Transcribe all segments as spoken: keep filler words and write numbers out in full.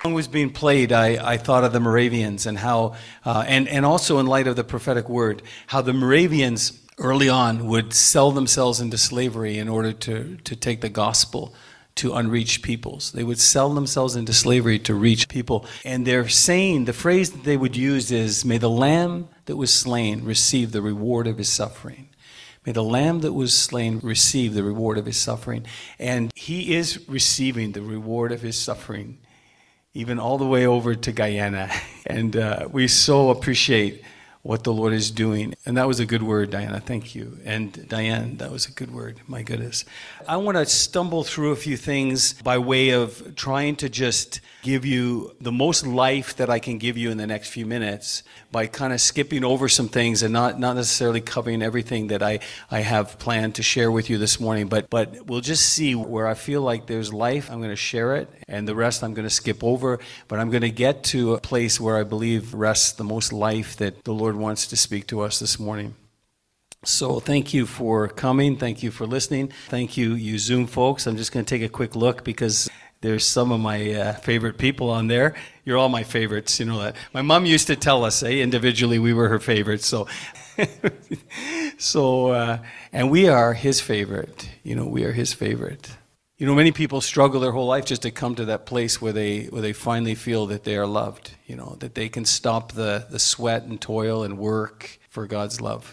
was being played, I, I thought of the Moravians and how, uh, and, and also in light of the prophetic word, how the Moravians early on would sell themselves into slavery in order to, to take the gospel to unreached peoples. They would sell themselves into slavery to reach people. And they're saying, the phrase that they would use is, may the lamb that was slain receive the reward of his suffering. May the lamb that was slain receive the reward of his suffering. And he is receiving the reward of his suffering, even all the way over to Guyana. And uh, we so appreciate what the Lord is doing. And that was a good word, Diana. Thank you. And Diane, that was a good word. My goodness. I want to stumble through a few things by way of trying to just give you the most life that I can give you in the next few minutes by kind of skipping over some things and not, not necessarily covering everything that I, I have planned to share with you this morning. But, but we'll just see where I feel like there's life. I'm going to share it, and the rest I'm going to skip over. But I'm going to get to a place where I believe rests the most life that the Lord wants to speak to us this morning. So thank you for coming. Thank you for listening. Thank you, you Zoom folks. I'm just going to take a quick look because there's some of my uh, favorite people on there. You're all my favorites, you know that. My mom used to tell us, eh, individually we were her favorites. So, so, uh, and we are his favorite. You know, we are his favorite. You know, many people struggle their whole life just to come to that place where they where they finally feel that they are loved. You know, that they can stop the the sweat and toil and work for God's love.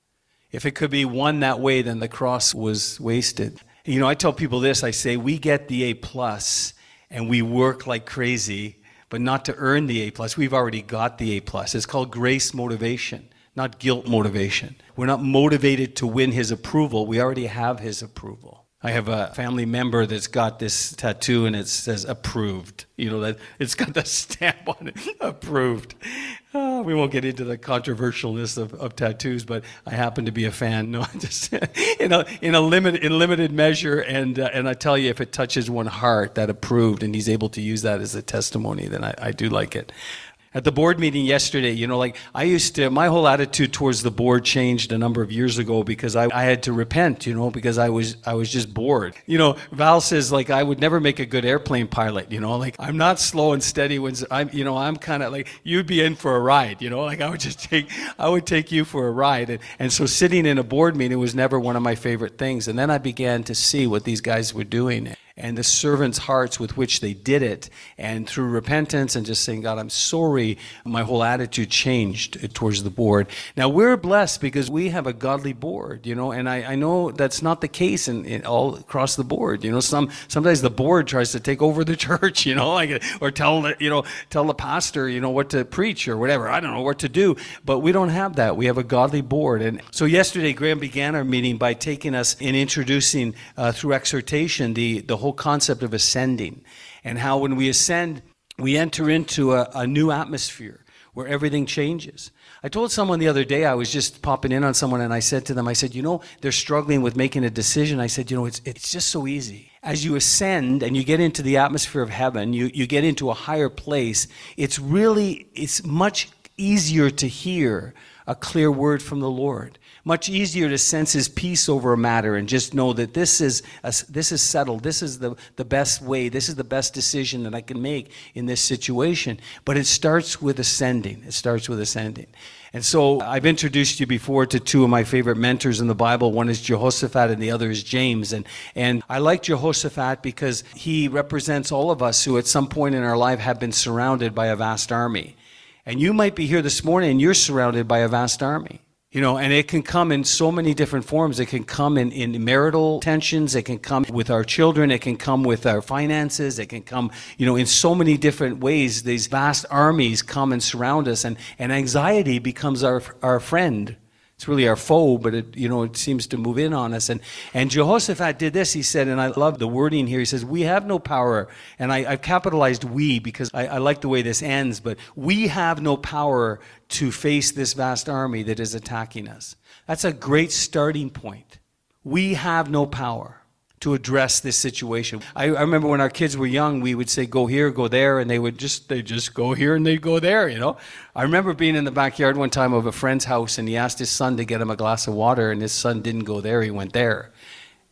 If it could be won that way, then the cross was wasted. You know, I tell people this, I say, we get the A plus and we work like crazy, but not to earn the A plus. We've already got the A plus. It's called grace motivation, not guilt motivation. We're not motivated to win his approval. We already have his approval. I have a family member that's got this tattoo and it says approved. You know, that it's got the stamp on it, approved. Uh, we won't get into the controversialness of, of tattoos, but I happen to be a fan. No, just in a in a limited in limited measure, and uh, and I tell you, if it touches one heart, that approved, and he's able to use that as a testimony, then I, I do like it. At the board meeting yesterday, you know, like I used to, my whole attitude towards the board changed a number of years ago because I, I had to repent, you know, because I was I was just bored. You know, Val says like I would never make a good airplane pilot, you know, like I'm not slow and steady when I'm, you know, I'm kind of like, you'd be in for a ride, you know, like I would just take, I would take you for a ride. And, and so sitting in a board meeting was never one of my favorite things. And then I began to see what these guys were doing and the servants' hearts with which they did it. And through repentance and just saying, God, I'm sorry, my whole attitude changed towards the board. Now, we're blessed because we have a godly board, you know, and I, I know that's not the case in, in all across the board. You know, some sometimes the board tries to take over the church, you know, like, or tell the, you know, tell the pastor, you know, what to preach or whatever. I don't know what to do, but we don't have that. We have a godly board. And so yesterday, Graham began our meeting by taking us in introducing uh, through exhortation the, the whole concept of ascending and how when we ascend, we enter into a, a new atmosphere where everything changes. I told someone the other day, I was just popping in on someone and I said to them, I said, you know, they're struggling with making a decision. I said, you know, it's it's just so easy. As you ascend and you get into the atmosphere of heaven, you, you get into a higher place, it's really, it's much easier to hear a clear word from the Lord. Much easier to sense his peace over a matter and just know that this is a, this is settled. This is the, the best way. This is the best decision that I can make in this situation. But it starts with ascending. It starts with ascending. And so I've introduced you before to two of my favorite mentors in the Bible. One is Jehoshaphat and the other is James. And, and I like Jehoshaphat because he represents all of us who at some point in our life have been surrounded by a vast army. And you might be here this morning and you're surrounded by a vast army. You know, and it can come in so many different forms. It can come in, in marital tensions. It can come with our children. It can come with our finances. It can come, you know, in so many different ways. These vast armies come and surround us, and, and anxiety becomes our our friend. It's really our foe, but it, you know, it seems to move in on us. And and Jehoshaphat did this, he said, and I love the wording here. He says, we have no power. And I, I've capitalized we because I, I like the way this ends, but we have no power to face this vast army that is attacking us. That's a great starting point. We have no power to address this situation. I, I remember when our kids were young, we would say, go here, go there, and they would just, they just go here and they'd go there, you know. I remember being in the backyard one time of a friend's house, and he asked his son to get him a glass of water, and his son didn't go there, he went there.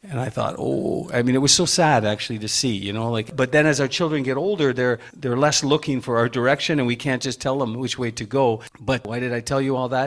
And I thought, oh, I mean, it was so sad actually to see, you know, like, but then as our children get older, they're, they're less looking for our direction, and we can't just tell them which way to go. But why did I tell you all that?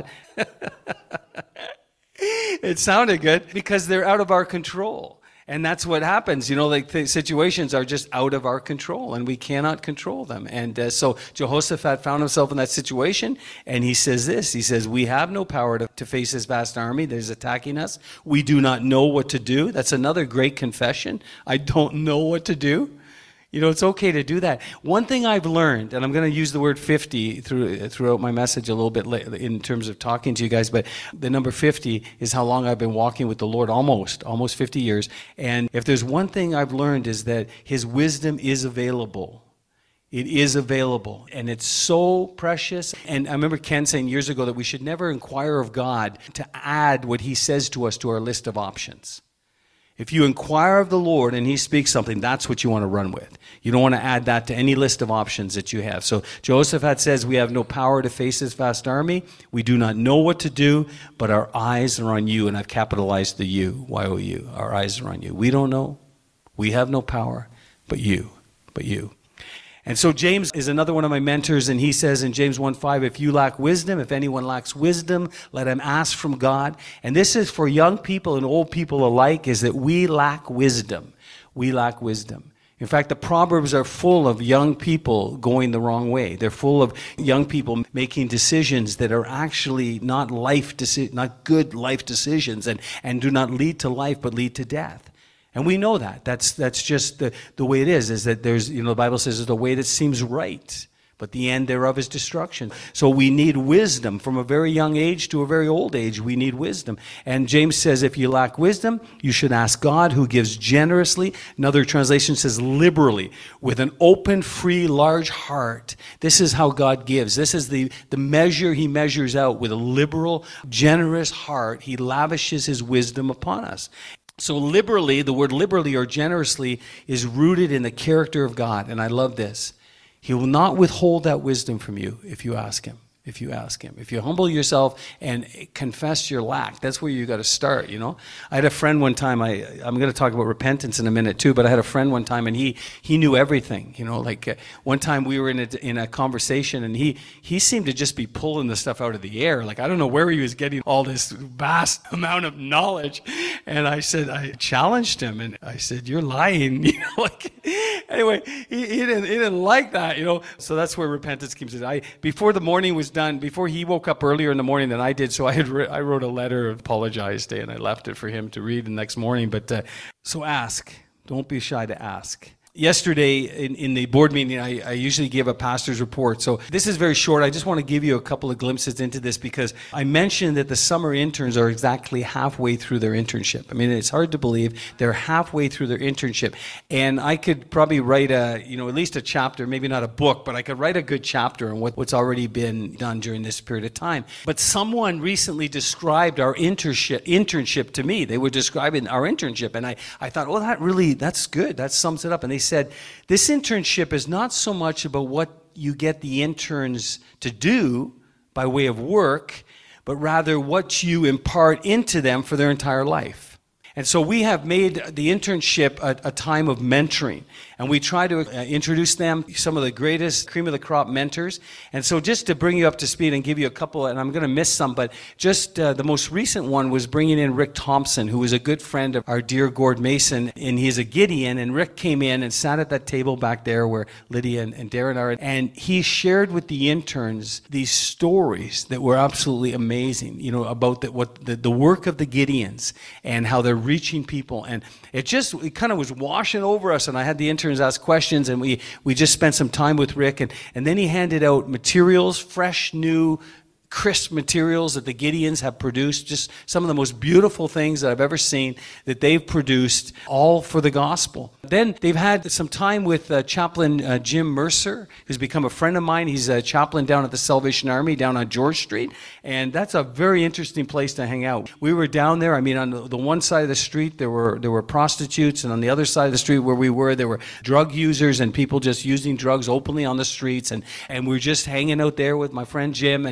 It sounded good because they're out of our control. And that's what happens, you know, like the situations are just out of our control, and we cannot control them. And uh, so Jehoshaphat found himself in that situation, and he says this, he says, we have no power to, to face this vast army that is attacking us. We do not know what to do. That's another great confession. I don't know what to do. You know, it's okay to do that. One thing I've learned, and I'm going to use the word fifty through, throughout my message a little bit late in terms of talking to you guys, but the number fifty is how long I've been walking with the Lord, almost, almost fifty years. And if there's one thing I've learned is that His wisdom is available. It is available, and it's so precious. And I remember Ken saying years ago that we should never inquire of God to add what He says to us to our list of options. If you inquire of the Lord and He speaks something, that's what you want to run with. You don't want to add that to any list of options that you have. So Jehoshaphat says, we have no power to face this vast army. We do not know what to do, but our eyes are on you. And I've capitalized the you, Y O U. Our eyes are on you. We don't know. We have no power, but you, but you. And so James is another one of my mentors, and he says in James one five, if you lack wisdom, if anyone lacks wisdom, let him ask from God. And this is for young people and old people alike, is that we lack wisdom. We lack wisdom. In fact, the Proverbs are full of young people going the wrong way. They're full of young people making decisions that are actually not life, deci- not good life decisions, and, and do not lead to life, but lead to death. And we know that. That's that's just the, the way it is, is that there's, you know, the Bible says there's a way that seems right, but the end thereof is destruction. So we need wisdom from a very young age to a very old age. We need wisdom. And James says if you lack wisdom, you should ask God, who gives generously. Another translation says liberally, with an open, free, large heart. This is how God gives. This is the, the measure He measures out. With a liberal, generous heart, He lavishes His wisdom upon us. So liberally, the word liberally or generously is rooted in the character of God. And I love this. He will not withhold that wisdom from you if you ask Him. If you ask Him. If you humble yourself and confess your lack, that's where you got to start, you know. I had a friend one time, I, I'm going to talk about repentance in a minute too, but I had a friend one time and he he knew everything, you know, like uh, one time we were in a, in a conversation and he, he seemed to just be pulling the stuff out of the air. Like, I don't know where he was getting all this vast amount of knowledge. And I said, I challenged him and I said, you're lying, you know, like, anyway, he, he didn't, he didn't like that, you know. So that's where repentance comes in. I, before the morning was done, before he woke up earlier in the morning than I did, so I had re- I wrote a letter of apologize day and I left it for him to read the next morning. But uh, so ask. Don't be shy to ask. Yesterday in, in the board meeting, I, I usually give a pastor's report. So this is very short. I just want to give you a couple of glimpses into this because I mentioned that the summer interns are exactly halfway through their internship. I mean, it's hard to believe they're halfway through their internship. And I could probably write a, you know, at least a chapter, maybe not a book, but I could write a good chapter on what, what's already been done during this period of time. But someone recently described our internship, internship to me. They were describing our internship. And I, I thought, well, that really, that's good. That sums it up. And they said, this internship is not so much about what you get the interns to do by way of work, but rather what you impart into them for their entire life. And so we have made the internship a, a time of mentoring. And we try to uh, introduce them, some of the greatest cream of the crop mentors. And so just to bring you up to speed and give you a couple, and I'm going to miss some, but just uh, the most recent one was bringing in Rick Thompson, who is a good friend of our dear Gord Mason, and he's a Gideon. And Rick came in and sat at that table back there where Lydia and, and Darren are, and he shared with the interns these stories that were absolutely amazing, you know, about the, what the, the work of the Gideons and how they're reaching people. And it just, it kind of was washing over us, and I had the interns ask questions, and we, we just spent some time with Rick, and, and then he handed out materials, fresh, new, crisp materials that the Gideons have produced, just some of the most beautiful things that I've ever seen that they've produced, all for the gospel. Then they've had some time with uh, Chaplain uh, Jim Mercer, who's become a friend of mine. He's a chaplain down at the Salvation Army down on George Street, and that's a very interesting place to hang out. We were down there. I mean, on the, the one side of the street there were there were prostitutes, and on the other side of the street where we were, there were drug users and people just using drugs openly on the streets, and and we were just hanging out there with my friend Jim, and we've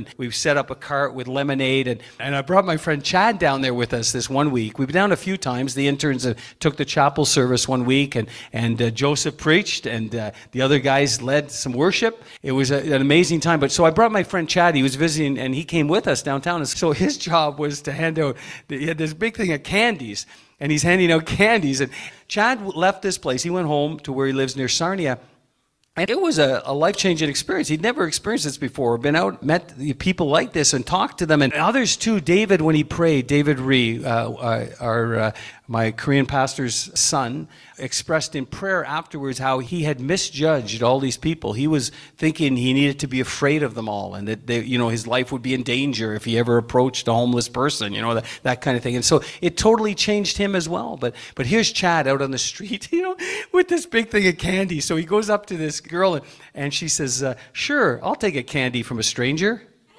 set up a cart with lemonade. And, and I brought my friend Chad down there with us this one week. We've been down a few times. The interns uh, took the chapel service one week, and, and uh, Joseph preached, and uh, the other guys led some worship. It was a, an amazing time. But so I brought my friend Chad. He was visiting, and he came with us downtown. And so his job was to hand out, he had this big thing of candies, and he's handing out candies. And Chad left this place. He went home to where he lives near Sarnia. And it was a, a life-changing experience. He'd never experienced this before, been out, met people like this and talked to them. And others too. David, when he prayed, David Ree, uh, uh, our, uh, my Korean pastor's son, expressed in prayer afterwards how he had misjudged all these people. He was thinking he needed to be afraid of them all, and that they, you know, his life would be in danger if he ever approached a homeless person, you know, that, that kind of thing. And so it totally changed him as well. But but here's Chad out on the street, you know, with this big thing of candy. So he goes up to this girl, and, and she says, uh, sure, I'll take a candy from a stranger.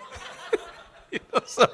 You know, so,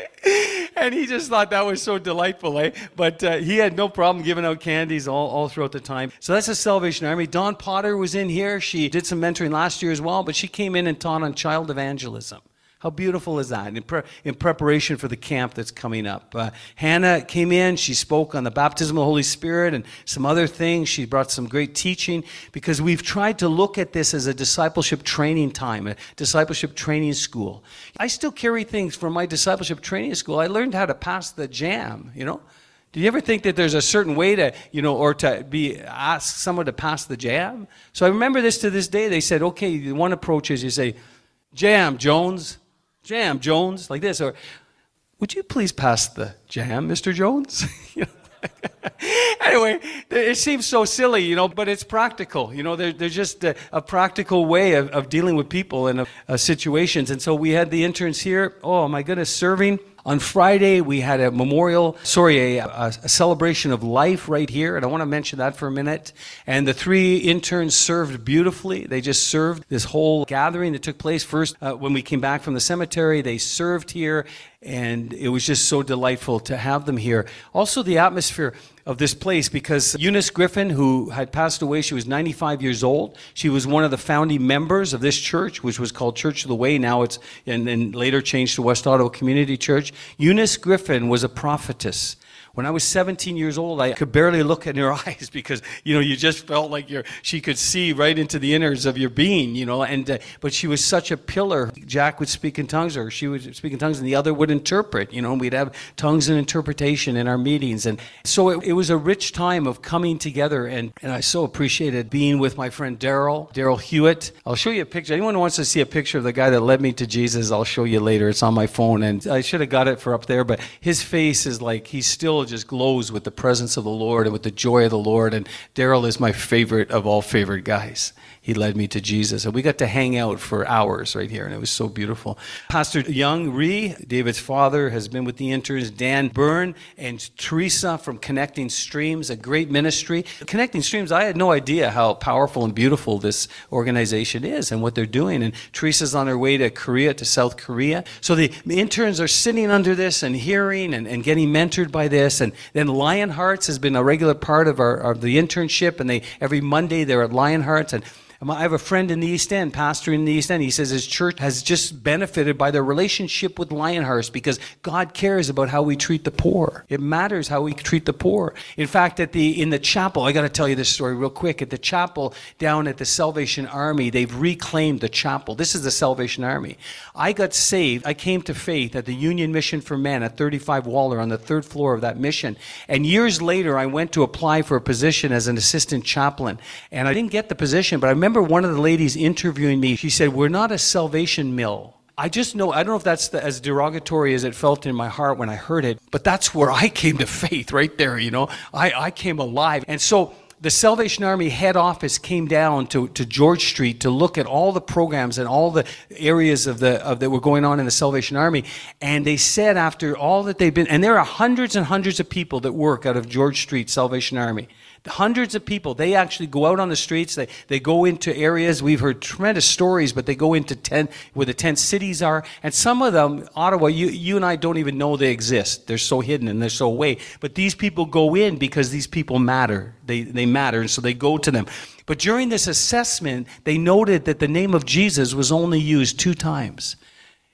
and he just thought that was so delightful, eh? But uh, he had no problem giving out candies all, all throughout the time. So that's the Salvation Army. Dawn Potter was in here. She did some mentoring last year as well, but she came in and taught on child evangelism. How beautiful is that in, pre- in preparation for the camp that's coming up? Uh, Hannah came in. She spoke on the baptism of the Holy Spirit and some other things. She brought some great teaching because we've tried to look at this as a discipleship training time, a discipleship training school. I still carry things from my discipleship training school. I learned how to pass the jam, you know. Do you ever think that there's a certain way to, you know, or to be ask someone to pass the jam? So I remember this to this day. They said, okay, one approach is you say, jam, Jones. Jam, Jones, like this, or would you please pass the jam, Mister Jones? You know? Anyway, it seems so silly, you know, but it's practical. You know, there, there's just a, a practical way of, of dealing with people and of uh, situations. And so we had the interns here, oh my goodness, serving. On Friday, we had a memorial, sorry, a, a celebration of life right here, and I want to mention that for a minute. And the three interns served beautifully. They just served this whole gathering that took place. First, uh, when we came back from the cemetery, they served here, and it was just so delightful to have them here. Also, the atmosphere of this place, because Eunice Griffin, who had passed away, she was ninety-five years old. She was one of the founding members of this church, which was called Church of the Way. Now it's, and then later changed to West Ottawa Community Church. Eunice Griffin was a prophetess. When I was seventeen years old, I could barely look in her eyes because, you know, you just felt like you're, she could see right into the innards of your being, you know, and, uh, but she was such a pillar. Jack would speak in tongues, or she would speak in tongues, and the other would interpret, you know, and we'd have tongues and interpretation in our meetings. And so it, it was a rich time of coming together, and, and I so appreciated being with my friend Daryl, Daryl Hewitt. I'll show you a picture. Anyone who wants to see a picture of the guy that led me to Jesus, I'll show you later. It's on my phone, and I should have got it for up there, but his face is like, he's still just glows with the presence of the Lord and with the joy of the Lord. And Daryl is my favorite of all favorite guys. He led me to Jesus, and we got to hang out for hours right here, and it was so beautiful. Pastor Young Ree, David's father, has been with the interns. Dan Byrne and Teresa from Connecting Streams, a great ministry. Connecting Streams, I had no idea how powerful and beautiful this organization is and what they're doing. And Teresa's on her way to Korea, to South Korea. So the interns are sitting under this and hearing and, and getting mentored by this. And then Lionhearts has been a regular part of our of the internship, and they every Monday they're at Lionhearts. And I have a friend in the East End, pastor in the East End. He says his church has just benefited by their relationship with Lionhearts because God cares about how we treat the poor. It matters how we treat the poor. In fact, at the in the chapel, I got to tell you this story real quick. At the chapel down at the Salvation Army, they've reclaimed the chapel. This is the Salvation Army. I got saved. I came to faith at the Union Mission for Men at thirty-five Waller on the third floor of that mission. And years later, I went to apply for a position as an assistant chaplain. And I didn't get the position, but I remember one of the ladies interviewing me. She said, "We're not a salvation mill." I just know, I don't know if that's the, as derogatory as it felt in my heart when I heard it, but that's where I came to faith right there, you know. I, I came alive. And so the Salvation Army head office came down to, to George Street to look at all the programs and all the areas of the of that were going on in the Salvation Army. And they said after all that they've been, and there are hundreds and hundreds of people that work out of George Street Salvation Army. Hundreds of people, they actually go out on the streets, they, they go into areas, we've heard tremendous stories, but they go into tent, where the tent cities are, and some of them, Ottawa, you, you and I don't even know they exist. They're so hidden and they're so away. But these people go in because these people matter. They, they matter, and so they go to them. But during this assessment, they noted that the name of Jesus was only used two times.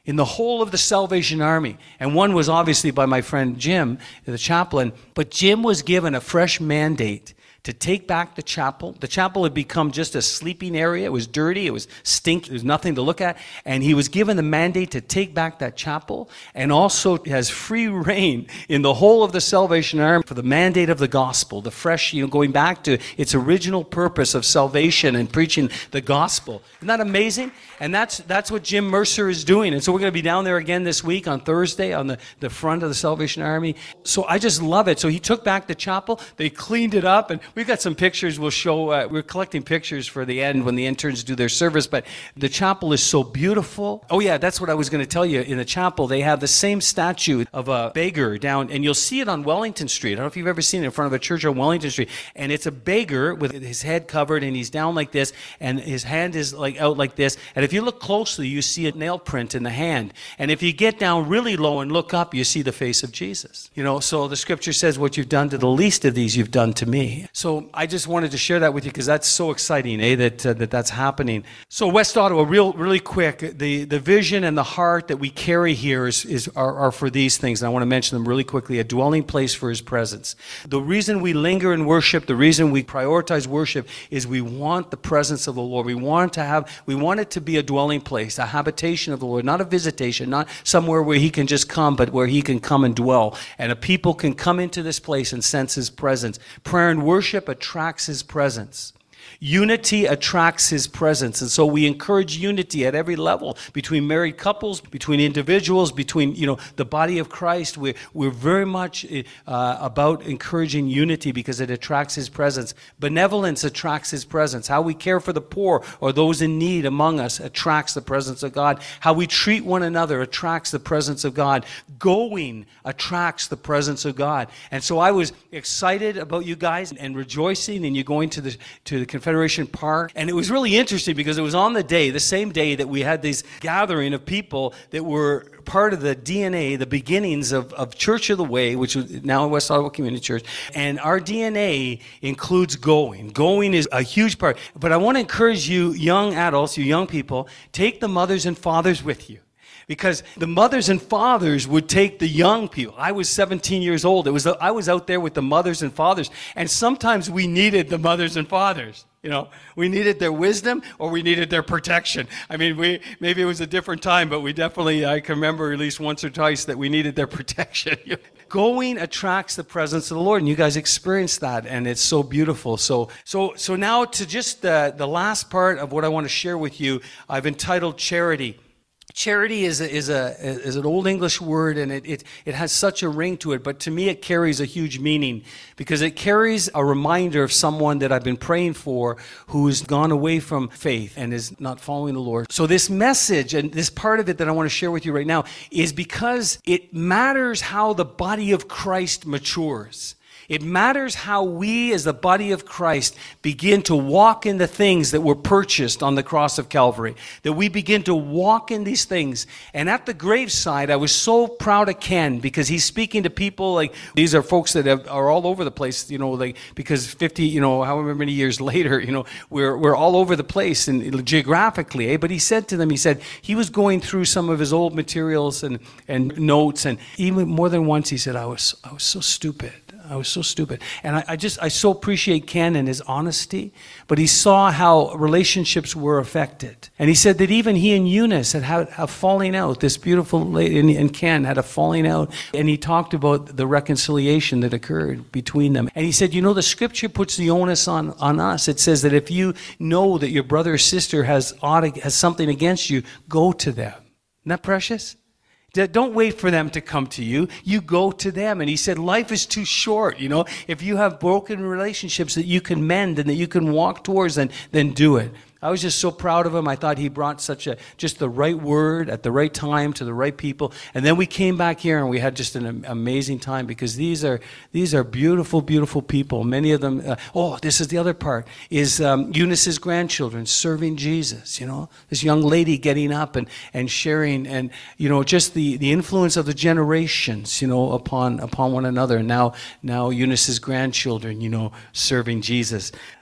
in the whole of the Salvation Army. And one was obviously by my friend Jim, the chaplain. But Jim was given a fresh mandate to take back the chapel. The chapel had become just a sleeping area. It was dirty. It was stinky. There was nothing to look at. And he was given the mandate to take back that chapel, and also has free reign in the whole of the Salvation Army for the mandate of the gospel, the fresh, you know, going back to its original purpose of salvation and preaching the gospel. Isn't that amazing? And that's that's what Jim Mercer is doing. And so we're going to be down there again this week on Thursday on the, the front of the Salvation Army. So I just love it. So he took back the chapel. They cleaned it up, and we've got some pictures we'll show. Uh, we're collecting pictures for the end when the interns do their service, but the chapel is so beautiful. Oh yeah, that's what I was going to tell you. In the chapel, they have the same statue of a beggar down, and you'll see it on Wellington Street. I don't know if you've ever seen it in front of a church on Wellington Street. And it's a beggar with his head covered, and he's down like this, and his hand is like out like this. And if you look closely, you see a nail print in the hand. And if you get down really low and look up, you see the face of Jesus. You know, so the scripture says, what you've done to the least of these, you've done to me. So I just wanted to share that with you because that's so exciting, eh, that, uh, that that's happening. So West Ottawa, real, really quick, the, the vision and the heart that we carry here is, is are, are for these things, and I want to mention them really quickly: a dwelling place for his presence. The reason we linger in worship, the reason we prioritize worship, is we want the presence of the Lord. We want to have, we want it to be a dwelling place, a habitation of the Lord, not a visitation, not somewhere where he can just come, but where he can come and dwell. And a people can come into this place and sense his presence. Prayer and worship attracts his presence. Unity attracts his presence. And so we encourage unity at every level, between married couples, between individuals, between, you know, the body of Christ. We're, we're very much uh, about encouraging unity because it attracts his presence. Benevolence attracts his presence. How we care for the poor or those in need among us attracts the presence of God. How we treat one another attracts the presence of God. Going attracts the presence of God. And so I was excited about you guys and rejoicing, and you going to the to the Confederation Park. And it was really interesting because it was on the day, the same day, that we had this gathering of people that were part of the D N A, the beginnings of, of Church of the Way, which is now West Ottawa Community Church. And our D N A includes going. Going is a huge part. But I want to encourage you young adults, you young people, take the mothers and fathers with you. Because the mothers and fathers would take the young people. I was seventeen years old. It was I was out there with the mothers and fathers. And sometimes we needed the mothers and fathers. You know, we needed their wisdom or we needed their protection. I mean, we maybe it was a different time, but we definitely, I can remember at least once or twice that we needed their protection. Going attracts the presence of the Lord, and you guys experience that, and it's so beautiful. So, so, so now to just the, the last part of what I want to share with you, I've entitled Charity. Charity is a, is a is an old English word, and it, it it has such a ring to it, but to me it carries a huge meaning because it carries a reminder of someone that I've been praying for who's gone away from faith and is not following the Lord. So this message and this part of it that I want to share with you right now is because it matters how the body of Christ matures. It matters how we as the body of Christ begin to walk in the things that were purchased on the cross of Calvary. That we begin to walk in these things. And at the graveside, I was so proud of Ken because he's speaking to people like, these are folks that have, are all over the place, you know, like, because fifty, you know, however many years later, you know, we're we're all over the place and geographically, eh? But he said to them, he said, he was going through some of his old materials and, and notes, and even more than once he said, I was I was so stupid. I was so stupid. And I, I just, I so appreciate Ken and his honesty, but he saw how relationships were affected. And he said that even he and Eunice had had a falling out. This beautiful lady and, and Ken had a falling out. And he talked about the reconciliation that occurred between them. And he said, you know, the scripture puts the onus on, on us. It says that if you know that your brother or sister has, has something against you, go to them. Isn't that precious? Don't wait for them to come to you. You go to them. And he said, life is too short, you know. If you have broken relationships that you can mend and that you can walk towards, then, then do it. I was just so proud of him. I thought he brought such a, just the right word at the right time to the right people. And then we came back here and we had just an amazing time because these are, these are beautiful, beautiful people. Many of them, uh, oh, this is the other part, is um, Eunice's grandchildren serving Jesus, you know. This young lady getting up and, and sharing and, you know, just the, the influence of the generations, you know, upon, upon one another. And now, now Eunice's grandchildren, you know, serving Jesus.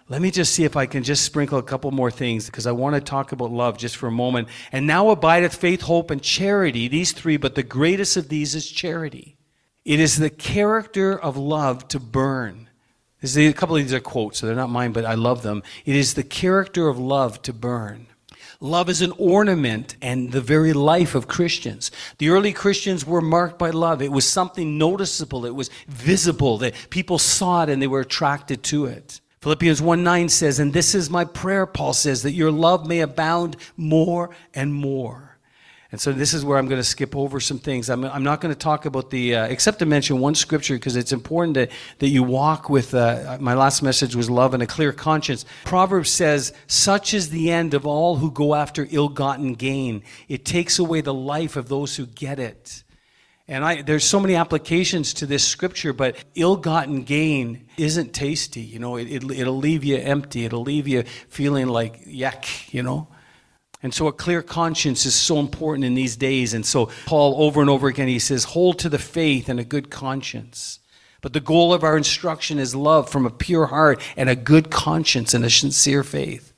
Let me just see if I can just sprinkle a couple more things, because I want to talk about love just for a moment. And now abideth faith, hope, and charity, these three, but the greatest of these is charity. It is the character of love to burn. This is, a couple of these are quotes, so they're not mine, but I love them. It is the character of love to burn. Love is an ornament and the very life of Christians. The early Christians were marked by love. It was something noticeable. It was visible. That people saw it and they were attracted to it. Philippians one nine says, and this is my prayer, Paul says, that your love may abound more and more. And so this is where I'm going to skip over some things. I'm, I'm not going to talk about the, uh, except to mention one scripture, because it's important that, that you walk with, uh, my last message was love and a clear conscience. Proverbs says, such is the end of all who go after ill-gotten gain. It takes away the life of those who get it. And I, there's so many applications to this scripture, but ill-gotten gain isn't tasty. You know, it, it, it'll leave you empty. It'll leave you feeling like yuck, you know. And so a clear conscience is so important in these days. And so Paul, over and over again, he says, hold to the faith and a good conscience. But the goal of our instruction is love from a pure heart and a good conscience and a sincere faith.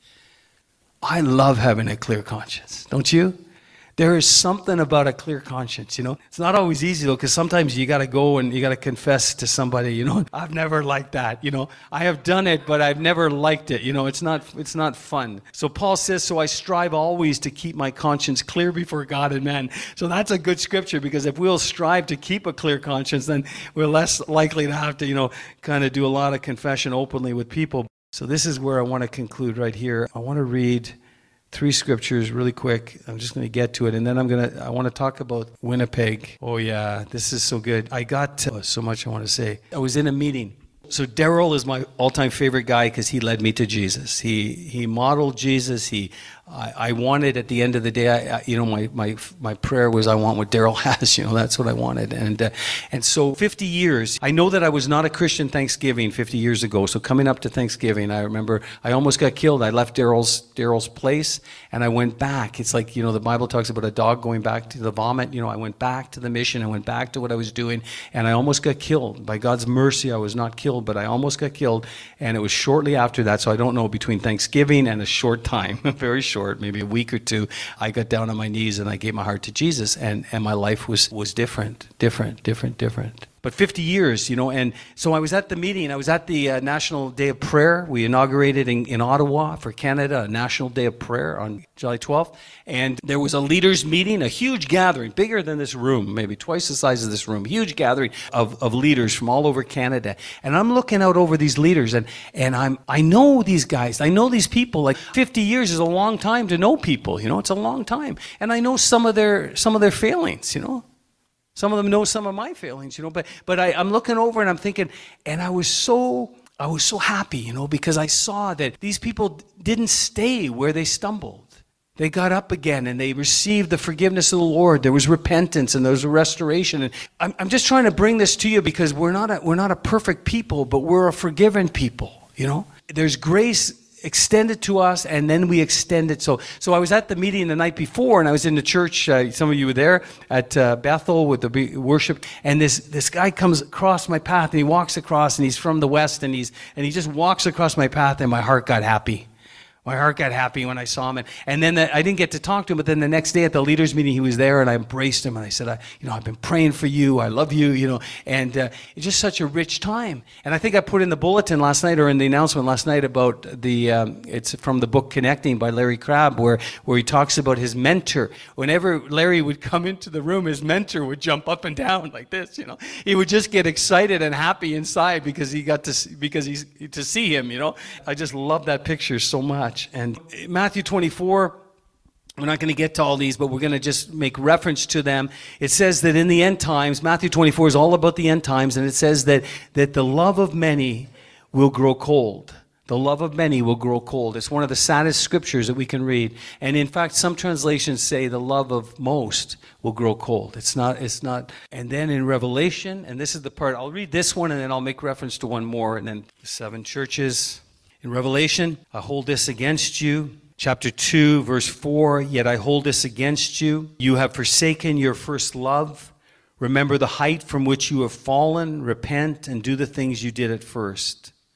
I love having a clear conscience, don't you? There is something about a clear conscience, you know. It's not always easy, though, because sometimes you got to go and you got to confess to somebody, you know. I've never liked that, you know. I have done it, but I've never liked it, you know. It's not, it's not fun. So Paul says, so I strive always to keep my conscience clear before God and man. So that's a good scripture, because if we'll strive to keep a clear conscience, then we're less likely to have to, you know, kind of do a lot of confession openly with people. So this is where I want to conclude right here. I want to read three scriptures really quick. I'm just going to get to it. And then I'm going to, I want to talk about Winnipeg. Oh yeah, this is so good. I got oh, so much I want to say. I was in a meeting. So Daryl is my all-time favorite guy because he led me to Jesus. He he modeled Jesus. He I, I wanted at the end of the day, I, I, you know, my, my my prayer was I want what Daryl has. You know, that's what I wanted. And uh, and so fifty years. I know that I was not a Christian Thanksgiving fifty years ago. So coming up to Thanksgiving, I remember I almost got killed. I left Daryl's Daryl's place and I went back. It's like, you know, the Bible talks about a dog going back to the vomit. You know, I went back to the mission. I went back to what I was doing, and I almost got killed. By God's mercy, I was not killed, but I almost got killed. And it was shortly after that. So I don't know, between Thanksgiving and a short time, very short, maybe a week or two, I got down on my knees and I gave my heart to Jesus, and, and my life was, was different, different, different, different. But fifty years, you know, and so I was at the meeting. I was at the uh, National Day of Prayer. We inaugurated in, in Ottawa for Canada a National Day of Prayer on July twelfth. And there was a leaders meeting, a huge gathering, bigger than this room, maybe twice the size of this room, huge gathering of, of leaders from all over Canada. And I'm looking out over these leaders, and, and I'm I know these guys. I know these people. Like fifty years is a long time to know people, you know, it's a long time. And I know some of their some of their failings, you know. Some of them know some of my failings, you know, but but I, I'm looking over and I'm thinking, and I was so I was so happy, you know, because I saw that these people didn't stay where they stumbled. They got up again and they received the forgiveness of the Lord. There was repentance and there was a restoration. And I'm, I'm just trying to bring this to you because we're not a, we're not a perfect people, but we're a forgiven people, you know. There's grace extended to us, and then we extend it. So so I was at the meeting the night before, and I was in the church, uh, some of you were there, at uh, Bethel with the worship, and this this guy comes across my path, and he walks across, and he's from the West, and he's and he just walks across my path, and my heart got happy. My heart got happy when I saw him. And, and then the, I didn't get to talk to him, but then the next day at the leaders meeting, he was there, and I embraced him, and I said, I, you know, I've been praying for you. I love you, you know. And uh, it's just such a rich time. And I think I put in the bulletin last night, or in the announcement last night, about the, um, it's from the book Connecting by Larry Crabb, where, where he talks about his mentor. Whenever Larry would come into the room, his mentor would jump up and down like this, you know. He would just get excited and happy inside because he got to see, because he's to see him, you know. I just love that picture so much. And Matthew twenty-four, we're not going to get to all these, but we're going to just make reference to them. It says that in the end times, Matthew twenty-four is all about the end times, and it says that, that the love of many will grow cold. The love of many will grow cold. It's one of the saddest scriptures that we can read. And in fact, some translations say the love of most will grow cold. It's not, it's not. And then in Revelation, and this is the part, I'll read this one and then I'll make reference to one more, and then the seven churches. In Revelation, I hold this against you. Chapter two, verse four, yet I hold this against you. You have forsaken your first love. Remember the height from which you have fallen. Repent and do the things you did at first.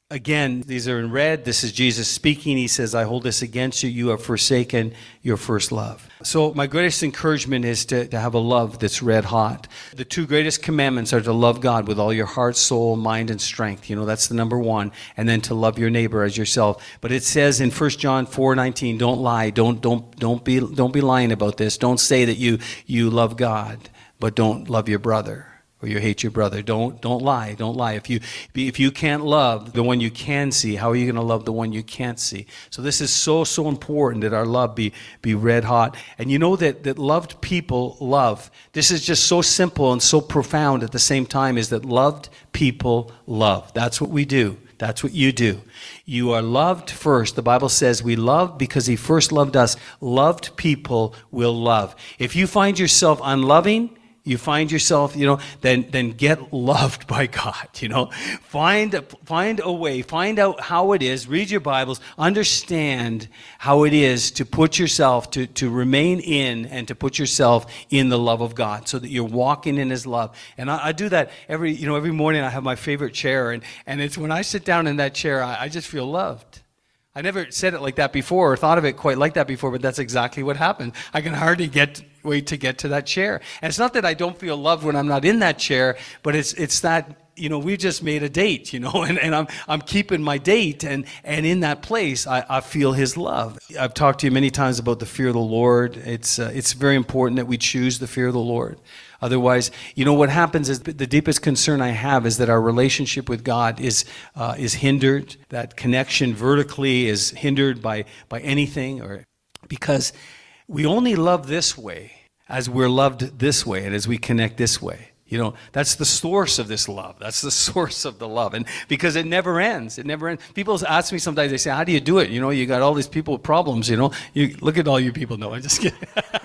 Again, these are in red. This is Jesus speaking. He says, I hold this against you. You have forsaken your first love. So my greatest encouragement is to, to have a love that's red hot. The two greatest commandments are to love God with all your heart, soul, mind, and strength. You know, that's the number one. And then to love your neighbor as yourself. But it says in First John four nineteen, don't lie. Don't, don't, don't be, don't be lying about this. Don't say that you, you love God, but don't love your brother. Or you hate your brother. Don't don't lie. Don't lie. If you if you can't love the one you can see, how are you going to love the one you can't see? So this is so so important that our love be be red hot. And you know that that loved people love. This is just so simple and so profound at the same time. Is that loved people love? That's what we do. That's what you do. You are loved first. The Bible says we love because He first loved us. Loved people will love. If you find yourself unloving, you find yourself, you know, then then get loved by God, you know. Find, find a way, find out how it is, read your Bibles, understand how it is to put yourself, to, to remain in and to put yourself in the love of God so that you're walking in His love. And I, I do that every, you know, every morning. I have my favorite chair, and, and it's when I sit down in that chair, I, I just feel loved. I never said it like that before or thought of it quite like that before, but that's exactly what happened. I can hardly get wait to get to that chair. And it's not that I don't feel loved when I'm not in that chair, but it's it's that, you know, we just made a date, you know, and, and I'm I'm keeping my date, and, and in that place, I, I feel His love. I've talked to you many times about the fear of the Lord. It's uh, it's very important that we choose the fear of the Lord. Otherwise, you know, what happens is the deepest concern I have is that our relationship with God is uh, is hindered. That connection vertically is hindered by by anything, or because we only love this way as we're loved this way and as we connect this way. You know, that's the source of this love. That's the source of the love. And because it never ends. It never ends. People ask me sometimes, they say, how do you do it? You know, you got all these people with problems, you know. You look at all you people. No, I'm just kidding.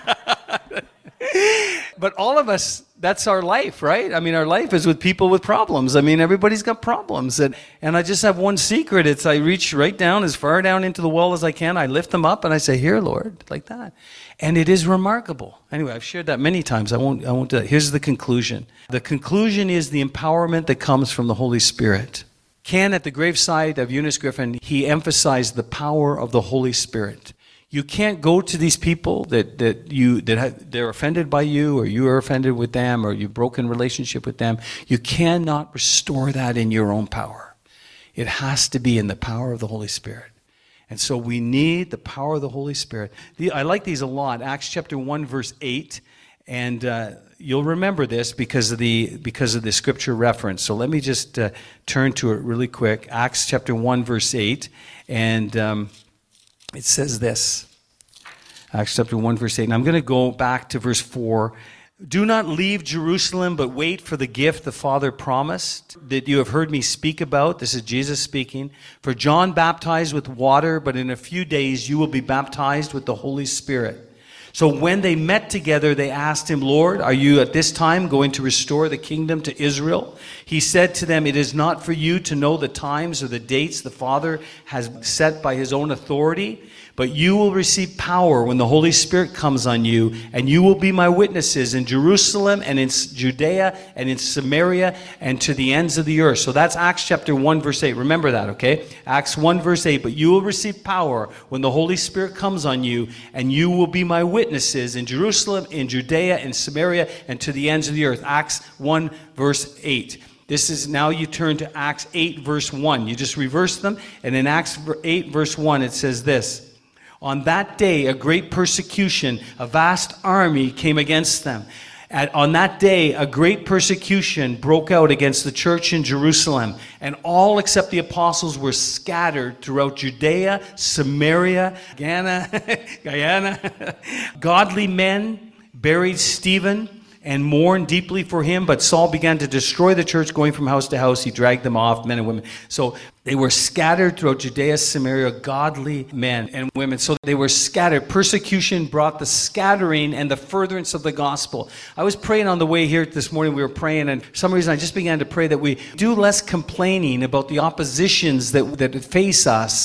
But all of us, that's our life, right? I mean, our life is with people with problems. I mean, everybody's got problems. And, and I just have one secret. It's I reach right down, as far down into the well as I can. I lift them up and I say, here, Lord, like that. And it is remarkable. Anyway, I've shared that many times. I won't, I won't do that. Here's the conclusion. The conclusion is the empowerment that comes from the Holy Spirit. Ken, at the graveside of Eunice Griffin, he emphasized the power of the Holy Spirit. You can't go to these people that, that you that have, they're offended by you, or you are offended with them, or you've broken relationship with them. You cannot restore that in your own power. It has to be in the power of the Holy Spirit. And so we need the power of the Holy Spirit. The, I like these a lot. Acts chapter one, verse eight. And uh, you'll remember this because of the because of the scripture reference. So let me just uh, turn to it really quick. Acts chapter one, verse eight. And um, it says this. Acts chapter one, verse eight. And I'm going to go back to verse four. Do not leave Jerusalem, but wait for the gift the Father promised, that you have heard me speak about. This is Jesus speaking. For John baptized with water, but in a few days you will be baptized with the Holy Spirit. So when they met together, they asked him, Lord, are you at this time going to restore the kingdom to Israel? He said to them, it is not for you to know the times or the dates the Father has set by His own authority, but you will receive power when the Holy Spirit comes on you, and you will be my witnesses in Jerusalem and in Judea and in Samaria and to the ends of the earth. So that's Acts chapter one, verse eight. Remember that, okay? Acts one, verse eight. But you will receive power when the Holy Spirit comes on you, and you will be my witnesses in Jerusalem, in Judea, in Samaria, and to the ends of the earth. Acts one, verse eight. This is, now you turn to Acts eight, verse one. You just reverse them, and in Acts eight, verse one, it says this. On that day, a great persecution, a vast army came against them. At, on that day, a great persecution broke out against the church in Jerusalem, and all except the apostles were scattered throughout Judea, Samaria, Guyana, Guyana. Godly men buried Stephen and mourned deeply for him, but Saul began to destroy the church, going from house to house. He dragged them off, men and women. So they were scattered throughout Judea, Samaria, godly men and women. So they were scattered. Persecution brought the scattering and the furtherance of the gospel. I was praying on the way here this morning. We were praying, and for some reason I just began to pray that we do less complaining about the oppositions that, that face us,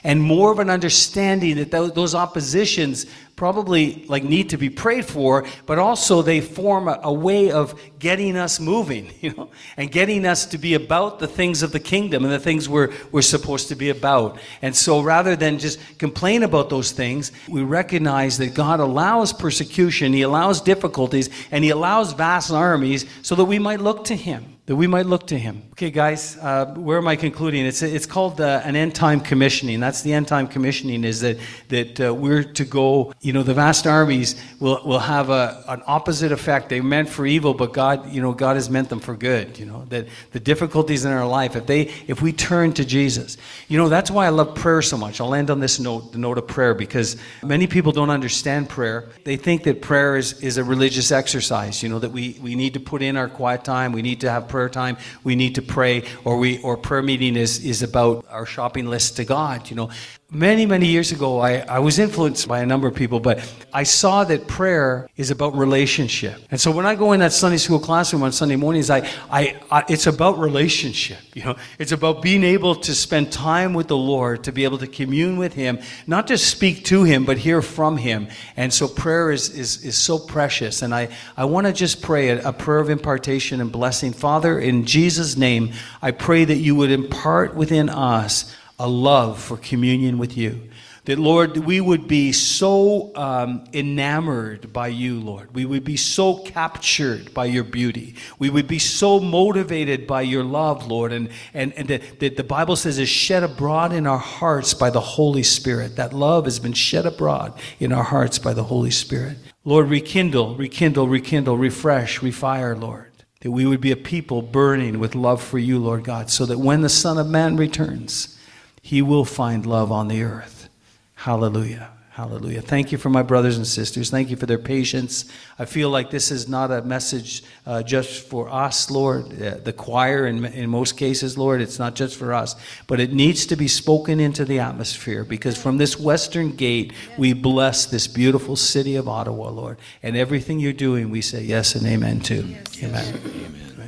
and more of an understanding that th- those oppositions probably like need to be prayed for, but also they form a, a way of getting us moving, you know, and getting us to be about the things of the kingdom and the things we're we're supposed to be about. And so rather than just complain about those things, we recognize that God allows persecution, He allows difficulties, and He allows vast armies so that we might look to Him. That we might look to Him. Okay, guys, uh, where am I concluding? It's it's called uh, an end time commissioning. That's the end time commissioning. Is that that uh, we're to go? You know, the vast armies will will have a an opposite effect. They meant for evil, but God, you know, God has meant them for good. You know, that the difficulties in our life, if they if we turn to Jesus, you know, that's why I love prayer so much. I'll end on this note, the note of prayer, because many people don't understand prayer. They think that prayer is is a religious exercise. You know, that we we need to put in our quiet time. We need to have prayer time, we need to pray, or we or prayer meeting is is about our shopping list to God. You know, many many years ago, I, I was influenced by a number of people, but I saw that prayer is about relationship. And so when I go in that Sunday school classroom on Sunday mornings, I, I, I it's about relationship. You know, it's about being able to spend time with the Lord, to be able to commune with Him, not just speak to Him, but hear from Him. And so prayer is is is so precious. And I I want to just pray a, a prayer of impartation and blessing. Father, in Jesus' name, I pray that you would impart within us a love for communion with you. That, Lord, we would be so um, enamored by you, Lord. We would be so captured by your beauty. We would be so motivated by your love, Lord. And, and, and that, that the Bible says is shed abroad in our hearts by the Holy Spirit. That love has been shed abroad in our hearts by the Holy Spirit. Lord, rekindle, rekindle, rekindle, refresh, refire, Lord. That we would be a people burning with love for you, Lord God, so that when the Son of Man returns, He will find love on the earth. Hallelujah. Hallelujah. Thank you for my brothers and sisters. Thank you for their patience. I feel like this is not a message uh, just for us, Lord. Uh, the choir, in, in most cases, Lord, it's not just for us. But it needs to be spoken into the atmosphere, because from this western gate, we bless this beautiful city of Ottawa, Lord. And everything you're doing, we say yes and amen to. Yes. Amen. Amen.